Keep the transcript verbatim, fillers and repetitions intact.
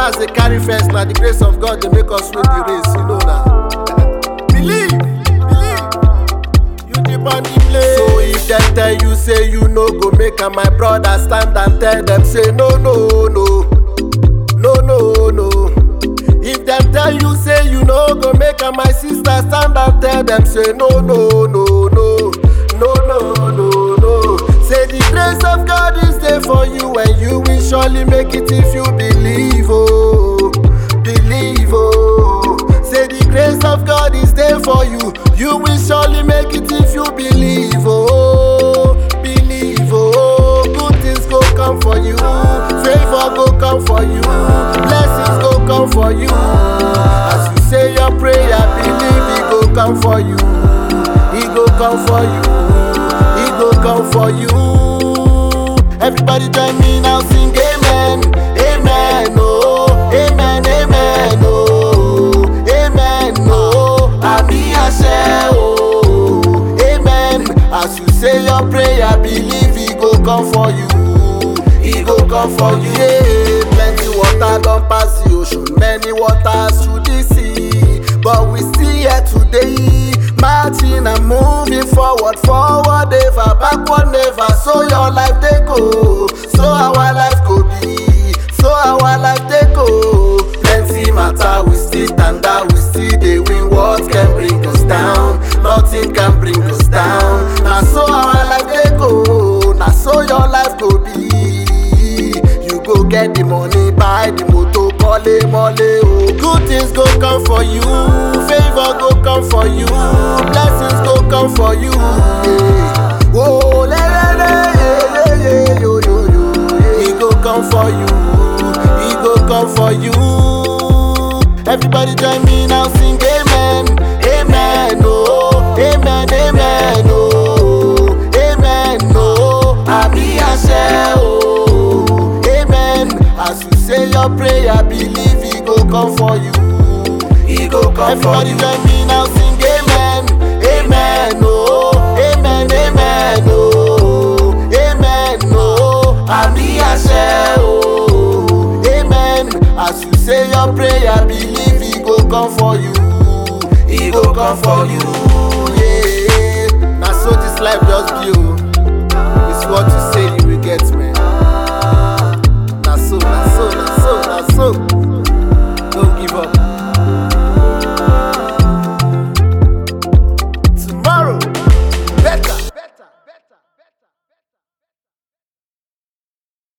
others they carry first. Now the grace of God they make us win the race. You know that. Believe, believe. You deep on the play. So if they tell you say you no go make and my brother stand and tell them say no no no no no no. If them tell you say you no go make and my sister stand and tell them say no no no no no no no no. Say the grace of God is there for you and you will surely make it if you believe oh believe oh. Say the grace of God is there for you, you will surely make it if you believe oh believe oh. Good things go come for you, favor go come for you, blessings go come for you. As you say your prayer, believe it go come for you, it go come for you, it go come for you. Everybody join me now, sing amen, amen, oh, amen, amen, oh, amen, oh, Ami Ashe, oh, amen. As you say your prayer, believe it go come for you, it go come for you. Yeah, plenty water don't pass the ocean, many waters through the sea, but we still here today, marching and moving forward, forward never, backward never. So your life they go, so our life go be, so our life they go. Plenty matter, we still stand out, we still they win. What can bring us down? Nothing can bring us down. Now so our life they go, now so your life go be. You go get the money, buy the motor, mole mole oh. Good things go come for you, favor go come for you, blessings go come for you. Yeah. Whoa, le, le, le, yeah, yeah, yeah, yo, yo, yo, yeah. He go come for you, he go come for you. Everybody join me now, sing amen, amen, oh, amen, amen, oh, amen, oh, Ami Ashe, oh, amen. As you say your prayer, believe it go come for you, it go come for you. Everybody join me now, sing amen, amen, oh, amen, amen, oh, amen, oh, Ami Ashe, oh, amen. As you say your prayer, believe it go come for you, it go come for you.